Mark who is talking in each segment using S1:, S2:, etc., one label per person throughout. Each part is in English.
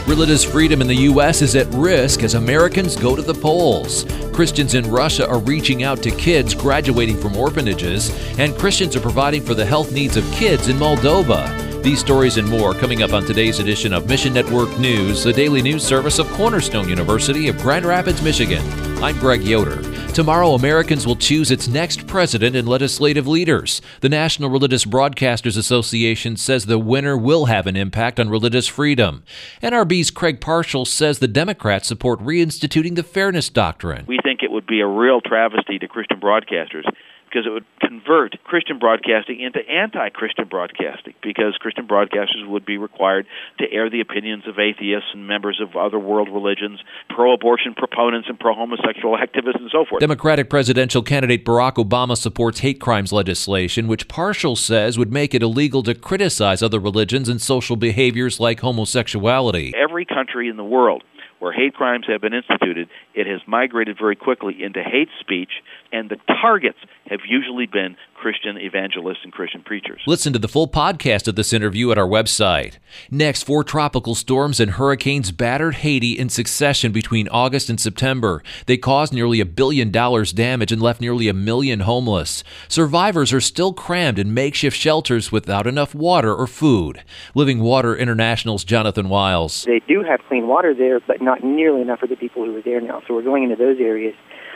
S1: Religious freedom in the U.S. is at risk as Americans go to the polls. Christians in Russia are reaching out to kids graduating from orphanages, and Christians are providing for the health needs of kids in Moldova. These stories and more coming up on today's edition of Mission Network News, the daily news service of Cornerstone University of Grand Rapids, Michigan. I'm Greg Yoder. Tomorrow, Americans will choose its next president and legislative leaders. The National Religious Broadcasters Association says the winner will have an impact on religious freedom. NRB's Craig Parshall says the Democrats support reinstituting the Fairness Doctrine.
S2: We think it would be a real travesty to Christian broadcasters because it would convert Christian broadcasting into anti-Christian broadcasting, because Christian broadcasters would be required to air the opinions of atheists and members of other world religions, pro-abortion proponents and pro-homosexual activists and so forth.
S1: Democratic presidential candidate Barack Obama supports hate crimes legislation, which Parshall says would make it illegal to criticize other religions and social behaviors like homosexuality.
S2: Every country in the world where hate crimes have been instituted, it has migrated very quickly into hate speech, and the targets have usually been Christian evangelists and Christian preachers.
S1: Listen to the full podcast of this interview at our website. Next, 4 tropical storms and hurricanes battered Haiti in succession between August and September. They caused nearly $1 billion damage and left nearly 1 million homeless. Survivors are still crammed in makeshift shelters without enough water or food. Living Water International's Jonathan Wiles.
S3: They do have clean water there, but not nearly enough for the people who are there now. So we're going into those areas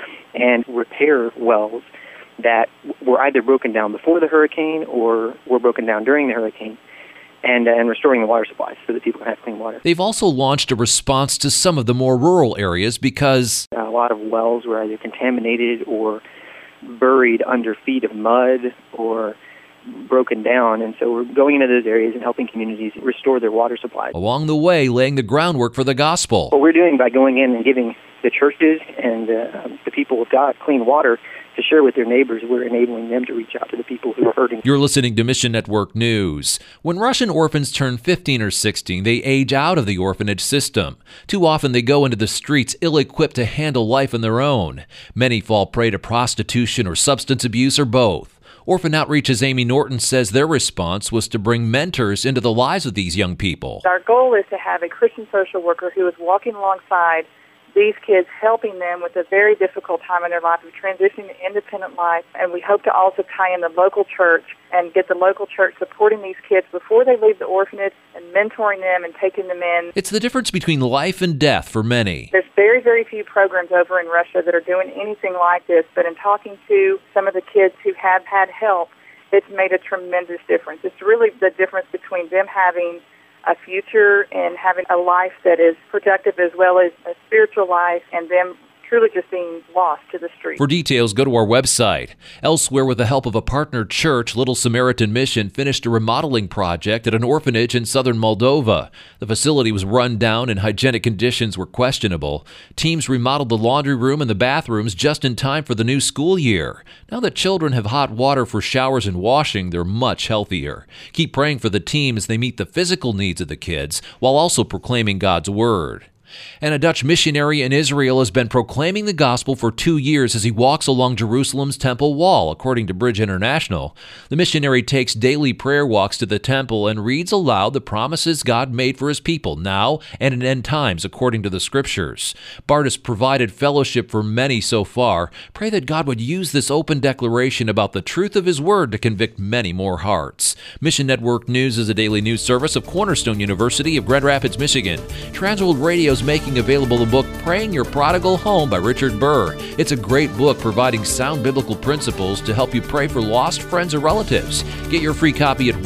S3: and repair wells that were either broken down before the hurricane or were broken down during the hurricane, and restoring the water supplies so that people can have clean water.
S1: They've also launched a response to some of the more rural areas because
S3: a lot of wells were either contaminated or buried under feet of mud or broken down, and so we're going into those areas and helping communities restore their water supplies.
S1: Along the way, laying the groundwork for the gospel.
S3: What we're doing by going in and giving the churches and the people of God clean water to share with their neighbors, we're enabling them to reach out to the people who are hurting.
S1: You're listening to Mission Network News. When Russian orphans turn 15 or 16, they age out of the orphanage system. Too often they go into the streets ill-equipped to handle life on their own. Many fall prey to prostitution or substance abuse or both. Orphan Outreach's Amy Norton says their response was to bring mentors into the lives of these young people.
S4: Our goal is to have a Christian social worker who is walking alongside these kids, helping them with a very difficult time in their life of transitioning to independent life. And we hope to also tie in the local church and get the local church supporting these kids before they leave the orphanage and mentoring them and taking them in.
S1: It's the difference between life and death for many.
S4: There's very, very few programs over in Russia that are doing anything like this, but in talking to some of the kids who have had help, it's made a tremendous difference. It's really the difference between them having a future and having a life that is productive as well as a spiritual life, and them truly just being lost to the street.
S1: For details, go to our website. Elsewhere, with the help of a partner church, Little Samaritan Mission finished a remodeling project at an orphanage in southern Moldova. The facility was run down and hygienic conditions were questionable. Teams remodeled the laundry room and the bathrooms just in time for the new school year. Now that children have hot water for showers and washing, they're much healthier. Keep praying for the team as they meet the physical needs of the kids while also proclaiming God's Word. And a Dutch missionary in Israel has been proclaiming the gospel for 2 years as he walks along Jerusalem's temple wall, according to Bridge International. The missionary takes daily prayer walks to the temple and reads aloud the promises God made for his people now and in end times, according to the scriptures. Bart has provided fellowship for many so far. Pray that God would use this open declaration about the truth of his word to convict many more hearts. Mission Network News is a daily news service of Cornerstone University of Grand Rapids, Michigan. Transworld Radio's making available the book Praying Your Prodigal Home by Richard Burr. It's a great book providing sound biblical principles to help you pray for lost friends or relatives. Get your free copy at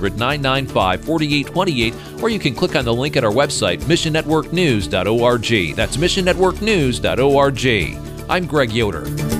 S1: 1-800-995-4828, or you can click on the link at our website, missionnetworknews.org. That's missionnetworknews.org. I'm Greg Yoder.